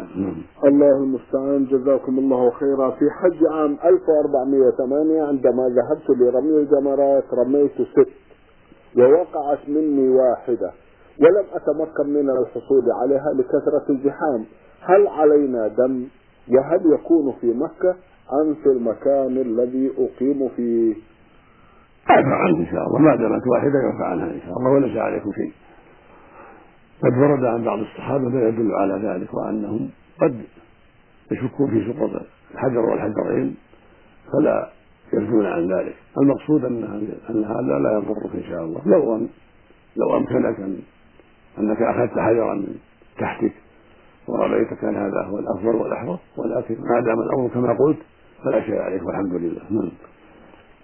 الله المستعان. جزاكم الله خيرا. في حج عام 1408 عندما ذهبت لرمي الجمرات رميت 6 ووقعت مني واحدة ولم أتمكن من الحصول عليها لكثرة الزحام. هل علينا دم؟ وهل يكون في مكة أم في المكان الذي أقيم فيه؟ يعفى عنه إن شاء الله، ما دامت واحدة يعفى عنها إن شاء الله وليس عليكم شيء. قد ورد عن بعض الصحابة ما يدل على ذلك، وأنهم قد يشكون في سقوط الحجر والحجرين فلا يرجون عن ذلك. المقصود أن هذا لا يضرك إن شاء الله. لو أمكنك أنك أخذت حجرا من تحتك ورميت كان هذا هو الأفضل والأحوط، ولكن ما دام الأمر كما قلت فلا شيء عليك والحمد لله.